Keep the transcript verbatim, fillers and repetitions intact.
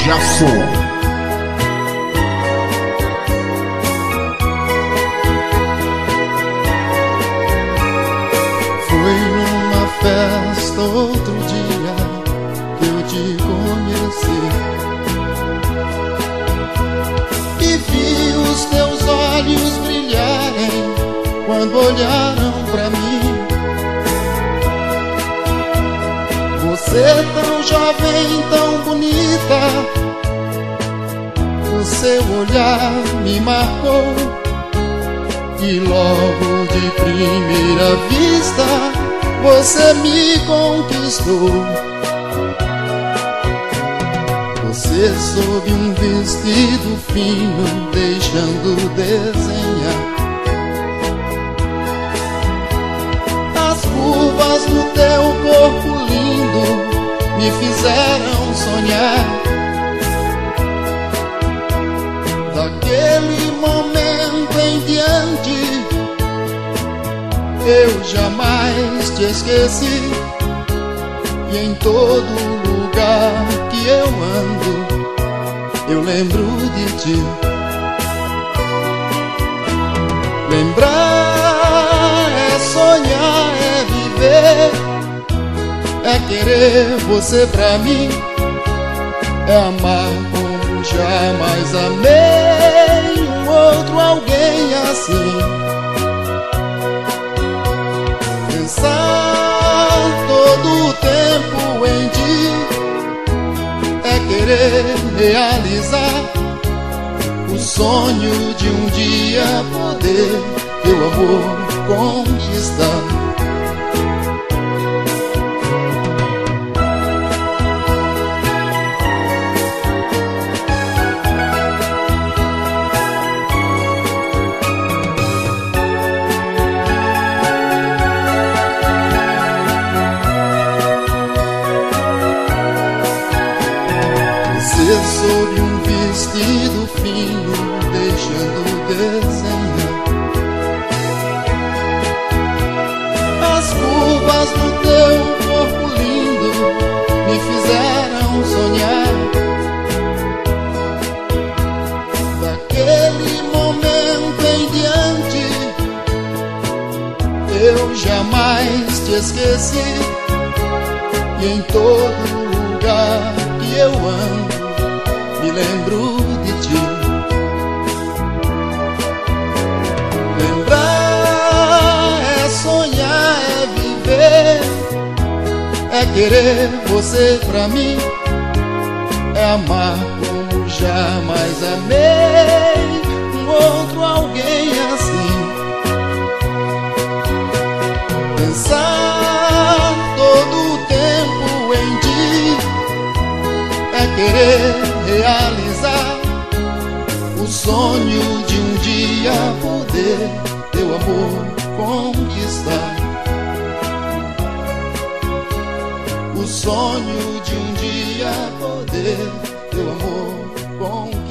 Jason. Festa outro dia que eu te conheci e vi os teus olhos brilharem quando olharam pra mim. Você tão jovem, tão bonita, o seu olhar me marcou e logo de primeira vista você me conquistou. Você sob um vestido fino, deixando desenhar as curvas do teu corpo lindo, me fizeram sonhar. Daquele momento em diante eu jamais te esqueci, e em todo lugar que eu ando, eu lembro de ti. Lembrar é sonhar, é viver, é querer você pra mim, é amar como jamais amei um outro alguém assim. Pensar todo o tempo em ti é querer realizar o sonho de um dia poder teu amor conquistar. Sob um vestido fino, deixando desenhar as curvas do teu corpo lindo, me fizeram sonhar. Daquele momento em diante eu jamais te esqueci, e em todo lugar que eu ando me lembro de ti. Lembrar é sonhar, é viver, é querer você pra mim, é amar como jamais amei um outro alguém assim. Pensar todo o tempo em ti é querer realizar o sonho de um dia poder teu amor conquistar. O sonho de um dia poder teu amor conquistar.